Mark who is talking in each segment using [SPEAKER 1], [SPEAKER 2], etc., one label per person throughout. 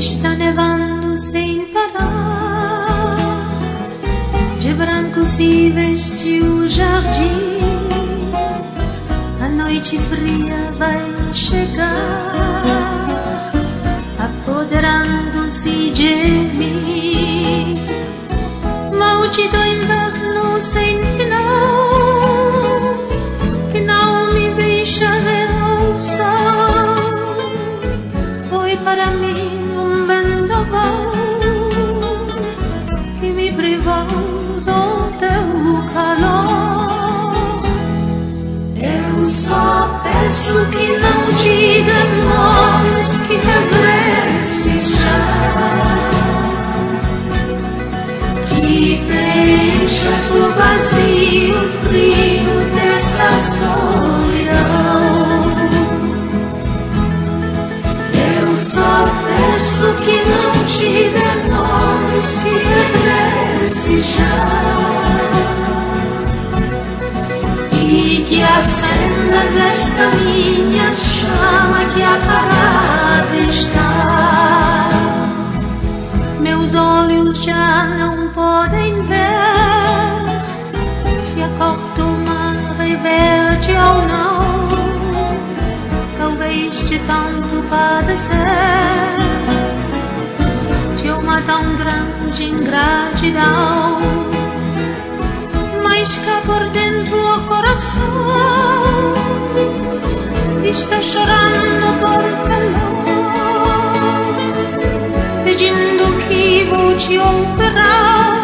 [SPEAKER 1] Está nevando sem parar, de branco se veste o jardim. A noite fria vai chegar, apoderando-se de mim. Maldito inverno sem final, que não me deixa ver o sol. Foi para mim um vendaval que me privou do teu calor. Eu só peço que não te demores, que regresses já, que preenchas o vazio frio dessa solidão. Eu só peço que não te demores, que regresses já, e que acendas esta minha chama que apagada está. Meus olhos já não podem ver se a cor do mar é verde ou não. Talvez de tanto padecer de uma tão grande ingratidão, mas cá por dentro o coração está chorando por calor, pedindo que volte operar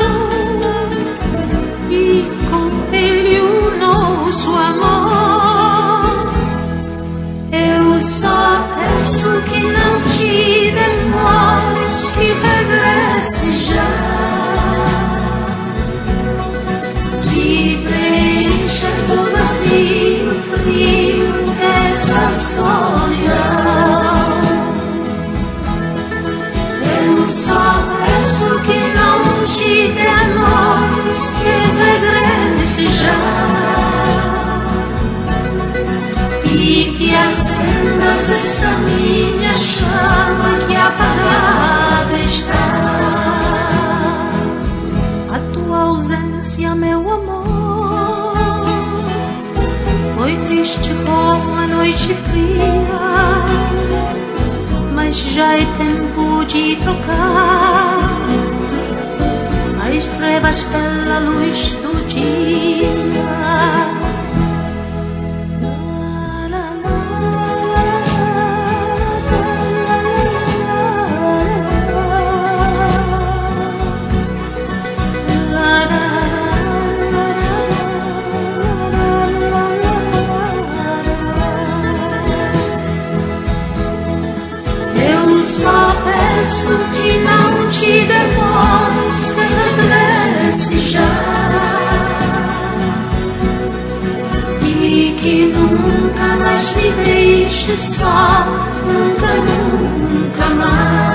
[SPEAKER 1] e com ele o nosso amor. Eu só peço que não te demores, que regresse já, que preenchas o vazio frio dessa solidão. Eu só peço que não te demores, que regresse já, e que acendas esta minha chama que apagada está. A tua ausência, meu amor, foi triste como a noite fria, mas já é tempo de trocar as trevas pela luz do dia. Só peço que não te demores, que regresse já, e que nunca mais me deixe só, nunca, nunca mais.